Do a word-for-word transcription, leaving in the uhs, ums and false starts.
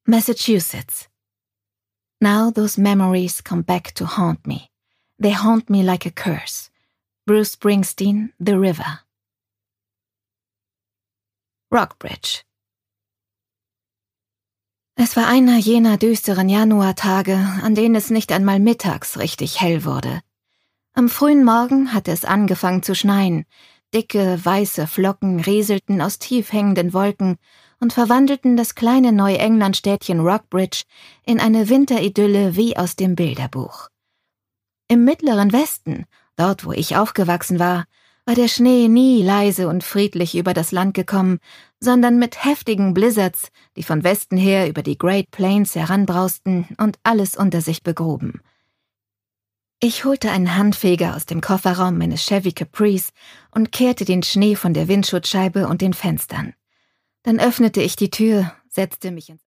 Massachusetts. Now those memories come back to haunt me. They haunt me like a curse. Bruce Springsteen, The River. Rockbridge. Es war einer jener düsteren Januartage, an denen es nicht einmal mittags richtig hell wurde. Am frühen Morgen hatte es angefangen zu schneien. Dicke, weiße Flocken rieselten aus tief hängenden Wolken und verwandelten das kleine Neuenglandstädtchen Rockbridge in eine Winteridylle wie aus dem Bilderbuch. Im mittleren Westen, dort wo ich aufgewachsen war, war der Schnee nie leise und friedlich über das Land gekommen, sondern mit heftigen Blizzards, die von Westen her über die Great Plains heranbrausten und alles unter sich begruben. Ich holte einen Handfeger aus dem Kofferraum meines Chevy Caprice und kehrte den Schnee von der Windschutzscheibe und den Fenstern. Dann öffnete ich die Tür, setzte mich ins